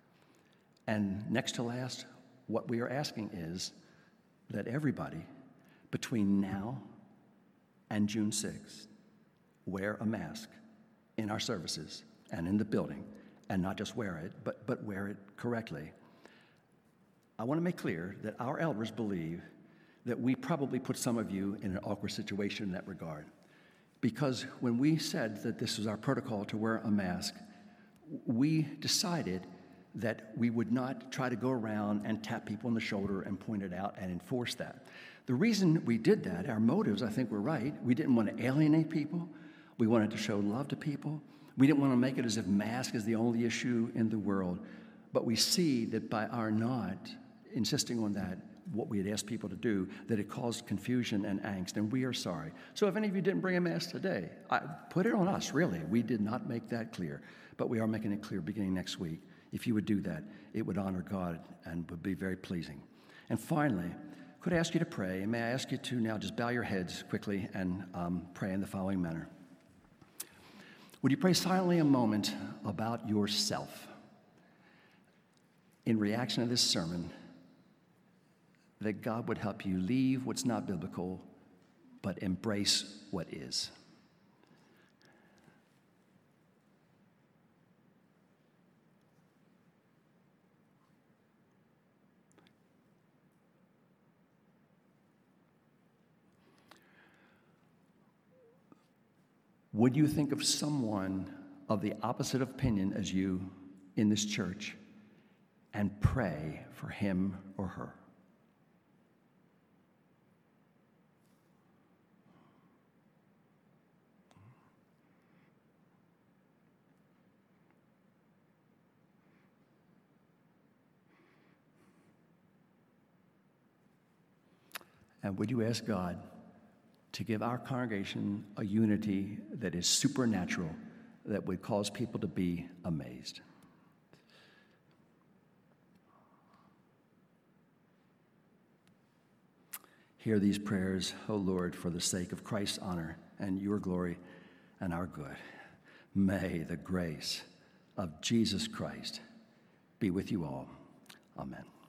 And next to last, what we are asking is that everybody between now and June sixth wear a mask in our services and in the building, and not just wear it, but, but wear it correctly. I want to make clear that our elders believe that we probably put some of you in an awkward situation in that regard. Because when we said that this was our protocol to wear a mask, we decided that we would not try to go around and tap people on the shoulder and point it out and enforce that. The reason we did that, our motives, I think, were right. We didn't want to alienate people. We wanted to show love to people. We didn't want to make it as if mask is the only issue in the world. But we see that by our not insisting on that, what we had asked people to do, that it caused confusion and angst, and we are sorry. So if any of you didn't bring a mask today, I, put it on us, really. We did not make that clear, but we are making it clear beginning next week. If you would do that, it would honor God and would be very pleasing. And finally, could I ask you to pray, and may I ask you to now just bow your heads quickly and um, pray in the following manner. Would you pray silently a moment about yourself in reaction to this sermon, that God would help you leave what's not biblical, but embrace what is. Would you think of someone of the opposite opinion as you in this church and pray for him or her? And would you ask God to give our congregation a unity that is supernatural, that would cause people to be amazed? Hear these prayers, O Lord, for the sake of Christ's honor and your glory and our good. May the grace of Jesus Christ be with you all. Amen.